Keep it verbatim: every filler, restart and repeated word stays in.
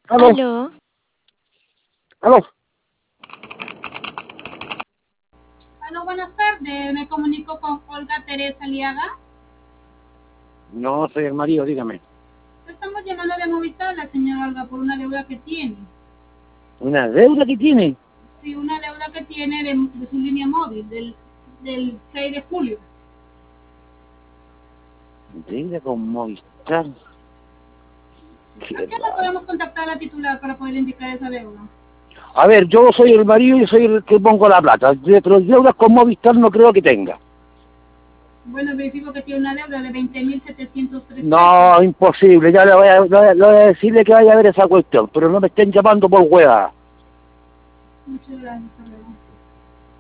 Aló, Aló, aló. Aló, buenas tardes. Me comunico con Olga Teresa Liaga. No soy el marido, dígame. Estamos llamando de Movistar, la señora Olga, por una deuda que tiene. ¿Una deuda que tiene? Sí, una deuda que tiene de, de su línea móvil del, del seis de julio. Deuda con Movistar. ¿A Qué qué hora raro. podemos contactar a la titular para poder indicar esa deuda? A ver, yo soy el marido y soy el que pongo la plata. De- Pero deudas con Movistar no creo que tenga. Bueno, verifico que tiene una deuda de veinte mil setecientos tres pesos. No, imposible. Ya le voy, a, le voy a- le voy a decirle que vaya a ver esa cuestión. Pero no me estén llamando por hueá. Muchas gracias, hasta luego.